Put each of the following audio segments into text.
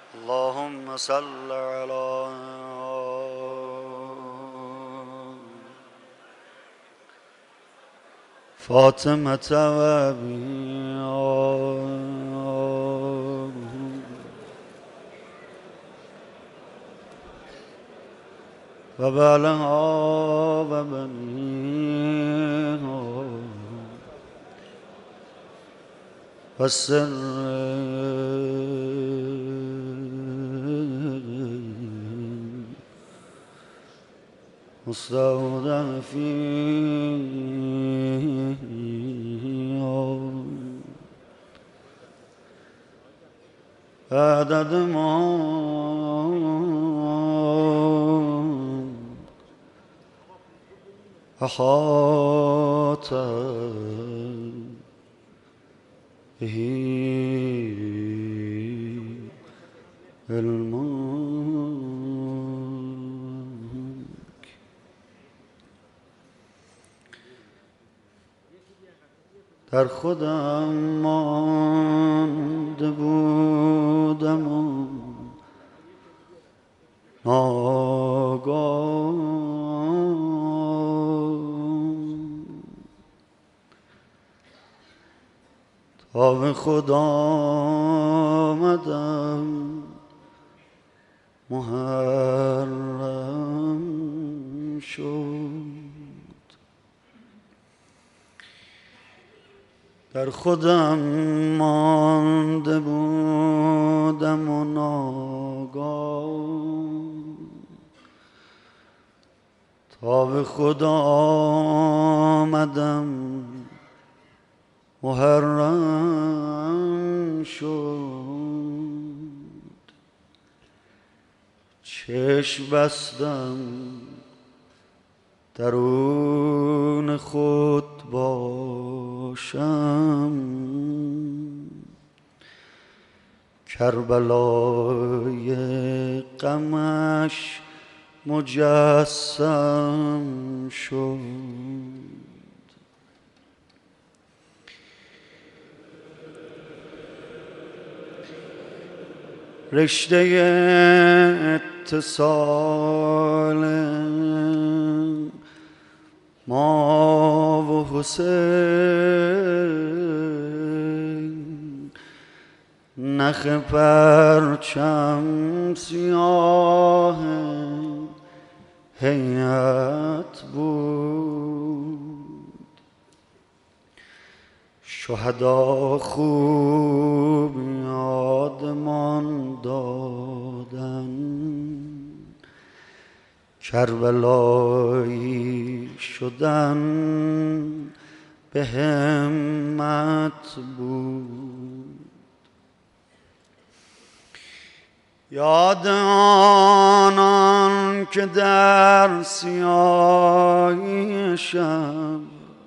اللهم صل على فاطمة وأبيها وبعلها وبنيها والسر مستودع فيها عدد ما أحاط به علمك. در خودم مانده بودم و ناگاه تا به خود آمدم محرم شد. در خودم مانده بودم و ناگاه تا به خود آمدم محرم شد. چشم بستم درون خود باشم، کربلای غمش مجسم شد. رشته اتصال ما و حسین، نخ پرچم سیاه هیئت بود. شهدا خوب یادمان دادن، کربلایی شدن به همت بود. یاد آنان که در سیاهی شب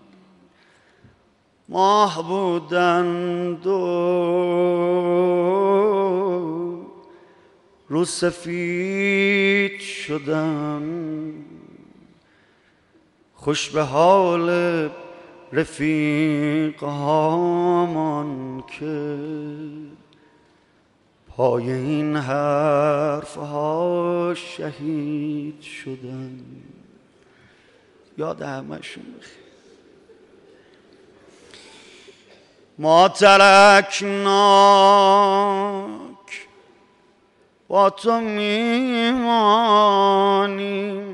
ماه بودند و رو سفید شدن، خوش به حال رفیق هامان که پای این حرف ها شهید شدن. یاد همشون بخیر. ما ترکناک با تو میمانیم،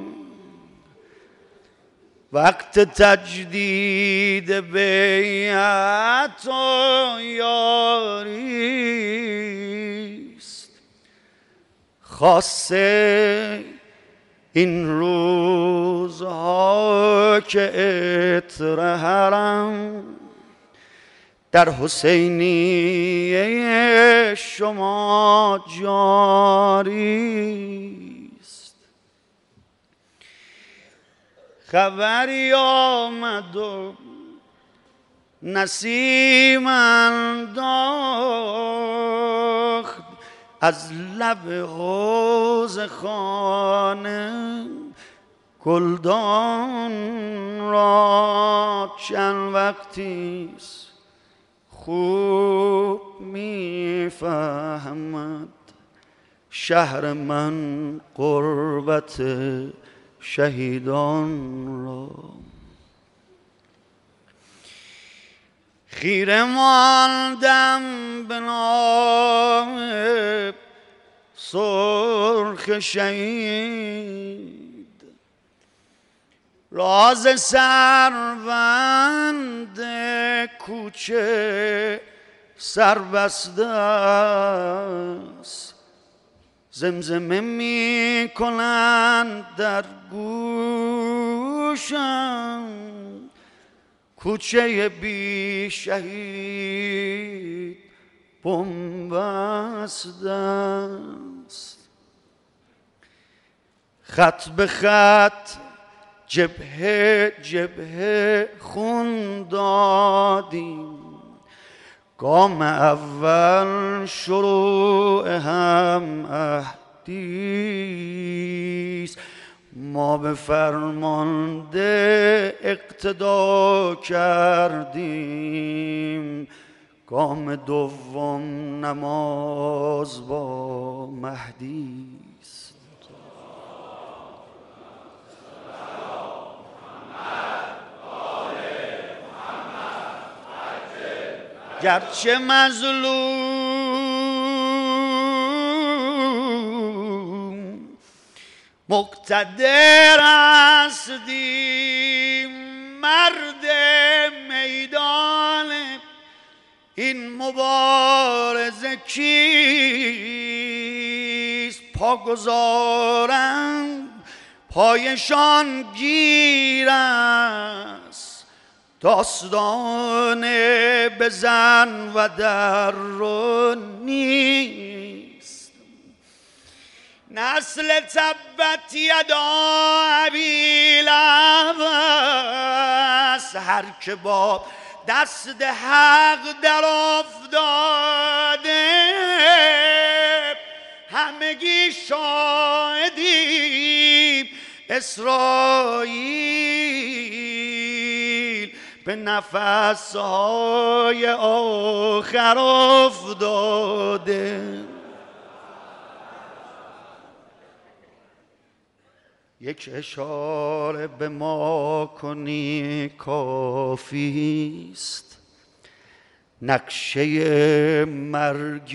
وقت تجدید بیعت و یاریست. خاصه این روزها که عطر حرم در حسینیه شما جاریست. خبری آمد و نسیم انداخت از لب حوض خانه گلدان را. چند وقتیست خوب میفهمد شهر من قربت شهیدان را. خیره ماندم به نام سرخ شهید، راز سربند کوچه سربسته است. زمزمه می کنند در گوشم کوچه بی شهید بنبسته است. خط به خط جبهه جبهه خون دادیم، گام اول شروع هم عهدیست. ما به فرمانده اقتدا کردیم، گام دوم نماز با مهدیست. گرچه مظلوم مقتدر هستیم، مرد میدان این مبارزه کیست؟ پا گذارم پایشان گیر است، داستان بزن و در رو نیست. نسل تبت یدا ابی لهب است، هر که با دست حق در افتاده، همگی شاهدیم اسرائیل به نفسهای آخر افتاده. یک اشاره به ما کنی کافیست، نقشه مرگ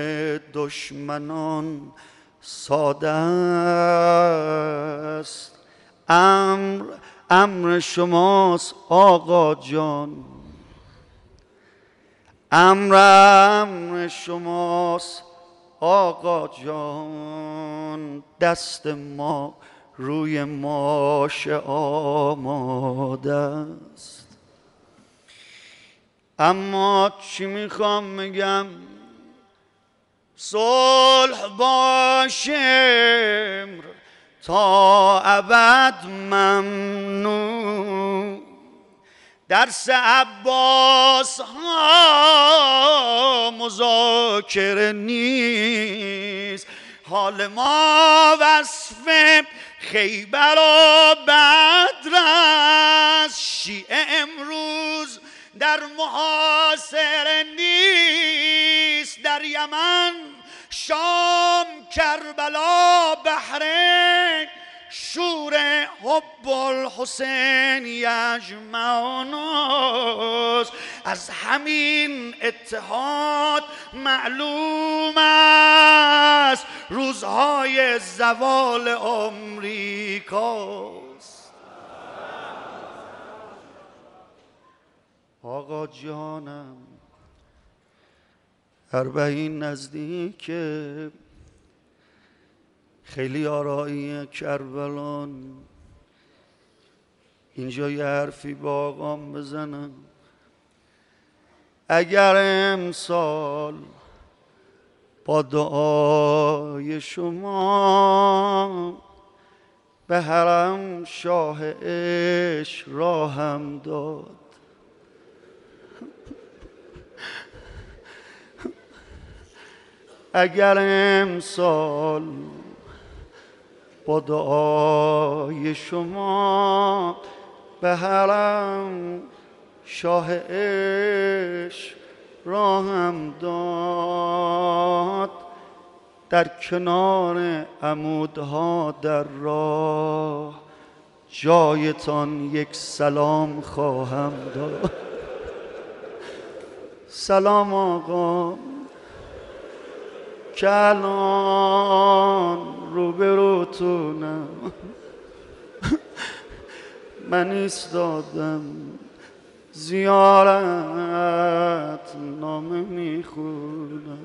دشمنان ساده است. امر شماست آقا جان، امر شماست آقا جان. دست ما روی ماشه آماده است. اما چی میخوام بگم؟ صلح باشه تا ابد ممنون، درس عباس ها مذاکره نیست. حال ما وصف خیبر و بدر است، شیعه امروز در محاصره نیست. در یمن، شام، کربلا، بحرین، شور حب الحسین یجمعون است. از همین اتحاد معلوم است روزهای زوال امریکاست. آقا جانم اربعین نزدیکه، خیلی آرایی کربلان، اینجا یه حرفی با آقام بزنم. اگر امسال با دعای شما به حرم شاه عشق راهم داد، اگر امسال با دعای شما به حرم شاه عشق راهم داد، در کنار عمودها در راه جایتان یک سلام خواهم داد. سلام آقا که الان روبروتونم، من ایستادم زیارت نامه میخونم.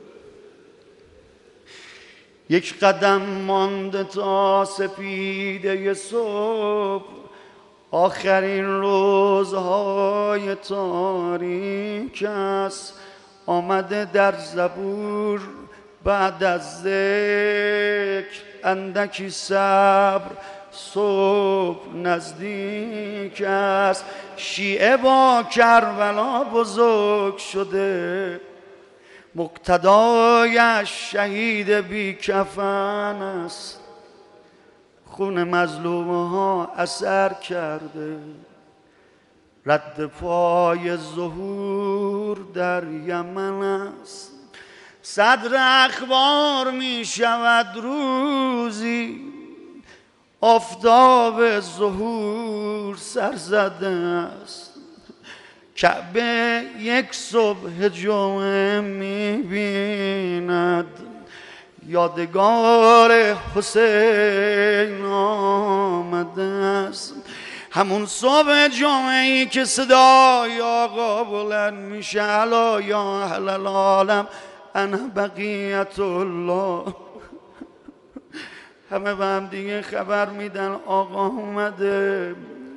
یک قدم مانده تا سپیده صبح، آخرین روزهای تاریک است. آمده در زبور بعد از ذکر اندکی صبر، صبح نزدیک است. شیعه با کربلا بزرگ شده، مقتدایش شهید بی کفن است. خون مظلومه ها اثر کرده، رد پای ظهور در یمن است. صدر اخبار می شود روزی، آفتاب ظهور سر زده است. کعبه یک صبح جمعه می بیند، یادگار حسین آمده است. همون صبح جمعه ای که صدای آقا بلند میشه الا یا اهل العالم انا بقیت الله، همه به هم دیگه خبر میدن آقا اومده.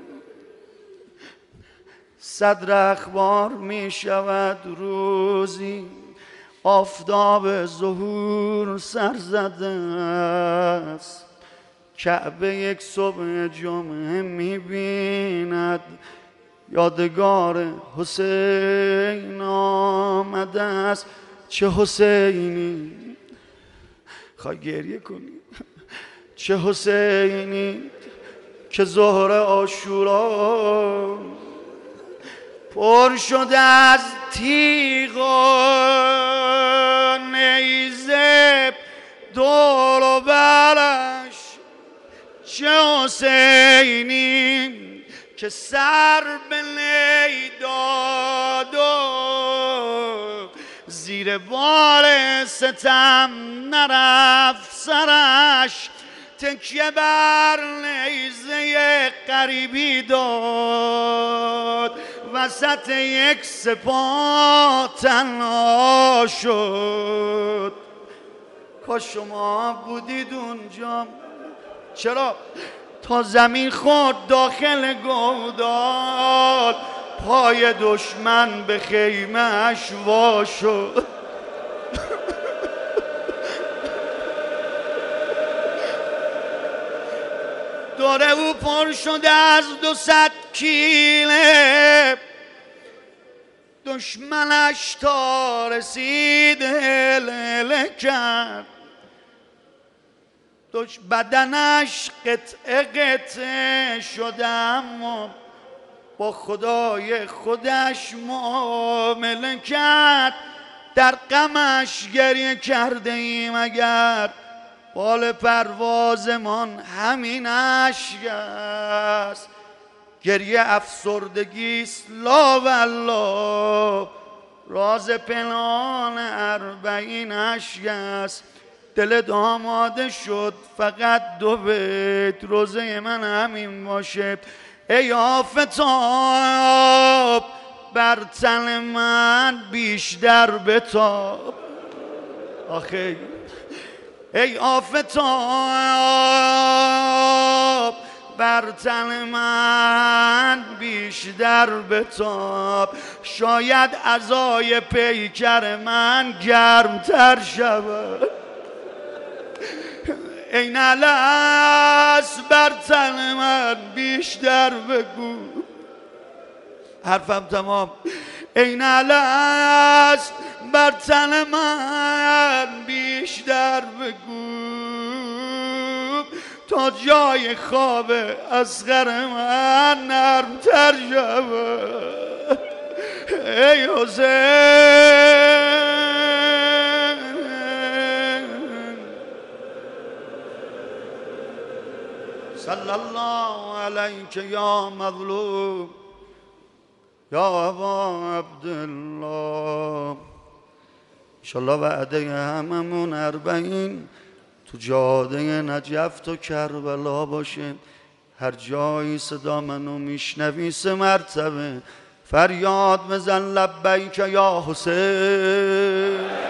صدر اخبار می شود روزی، آفتاب ظهور سر زده است. کعبه یک صبح جمعه می بیند، یادگار حسین آمده است. چه حسینی، خواهی گریه کنی، چه حسینی که ظهر عاشورا پر شده از تیغ و نیزه دور و برش. چه حسینی که سر به نی داد و زیر بار ستم نرفت سرش. تکیه بر نیزه غریبی داد، وسط یک سپاه تنها شد. کاش شما بودید اونجا. چرا؟ تا زمین خورد داخل گودال، پای دشمن به خیمه اش وا شد. دوره او پر شده از 200 کیله، دشمنش تا رسید هله کرد. بدنش قطعه قطعه شده، اما با خدای خودش معامله کرد. در غمش گریه کرده ایم اگر بال پروازمان همین اشک است. گریه افسردگیست لا والله، راز پنهان 40 اشک است. دلت آماده شد فقط 2 بیت روزه من همین باشه. ای آفتاب بر تن من بیشتر بتاب. آخه ای آفتاب بر تن من بیشتر بتاب، شاید عزای پیکر من گرمتر شود. ای نلس بر تن من بیشتر بگو. حرفم تمام. ای نلس بر تن من بیشتر بگو، تا جای خواب اصغر من نرمتر شود. ای حسین صلی الله علیک یا مظلوم یا ابا عبدالله. انشالله وعده هممون 40 تو جاده نجف و کربلا باشه. هر جایی صدا منو میشنوی 3 مرتبه فریاد بزن لبیک یا حسین.